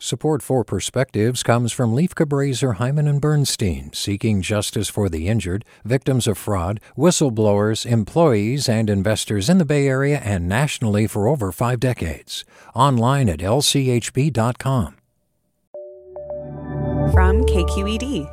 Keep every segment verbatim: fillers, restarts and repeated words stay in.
Support for Perspectives comes from Leif Cabraser, Hyman and Bernstein, seeking justice for the injured, victims of fraud, whistleblowers, employees, and investors in the Bay Area and nationally for over five decades. Online at L C H B dot com. From K Q E D.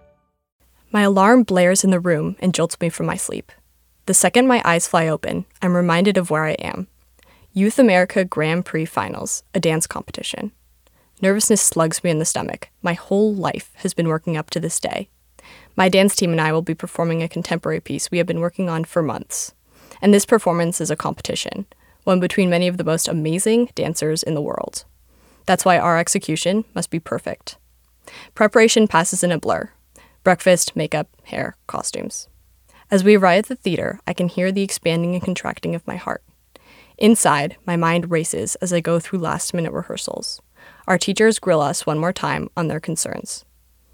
My alarm blares in the room and jolts me from my sleep. The second my eyes fly open, I'm reminded of where I am. Youth America Grand Prix Finals, a dance competition. Nervousness slugs me in the stomach. My whole life has been working up to this day. My dance team and I will be performing a contemporary piece we have been working on for months. And this performance is a competition, one between many of the most amazing dancers in the world. That's why our execution must be perfect. Preparation passes in a blur. Breakfast, makeup, hair, costumes. As we arrive at the theater, I can hear the expanding and contracting of my heart. Inside, my mind races as I go through last-minute rehearsals. Our teachers grill us one more time on their concerns.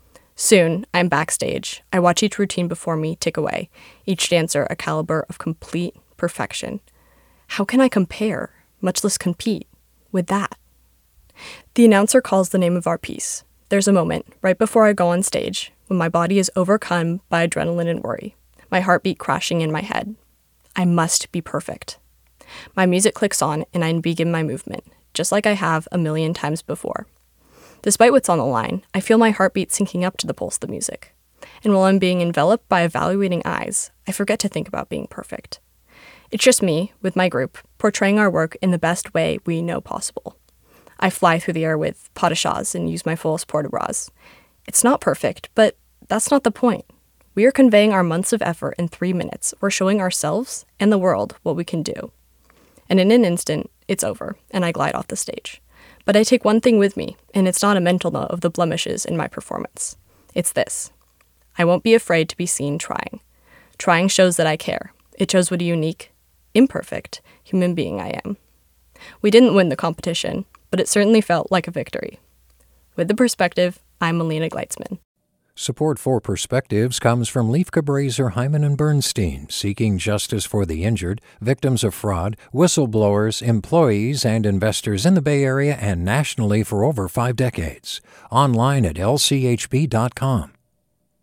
Soon, I'm backstage. I watch each routine before me tick away, each dancer a caliber of complete perfection. How can I compare, much less compete, with that? The announcer calls the name of our piece. There's a moment, right before I go on stage, when my body is overcome by adrenaline and worry, my heartbeat crashing in my head. I must be perfect. My music clicks on and I begin my movement, just like I have a million times before. Despite what's on the line, I feel my heartbeat syncing up to the pulse of the music. And while I'm being enveloped by evaluating eyes, I forget to think about being perfect. It's just me, with my group, portraying our work in the best way we know possible. I fly through the air with pas de chas and use my fullest port de bras. It's not perfect, but that's not the point. We are conveying our months of effort in three minutes. We're showing ourselves and the world what we can do. And in an instant, it's over, and I glide off the stage. But I take one thing with me, and it's not a mental note of the blemishes in my performance. It's this. I won't be afraid to be seen trying. Trying shows that I care. It shows what a unique, imperfect human being I am. We didn't win the competition, but it certainly felt like a victory. With the perspective, I'm Melina Gleitzman. Support for Perspectives comes from Leif Cabraser, Hyman and Bernstein, seeking justice for the injured, victims of fraud, whistleblowers, employees, and investors in the Bay Area and nationally for over five decades. Online at L C H B dot com.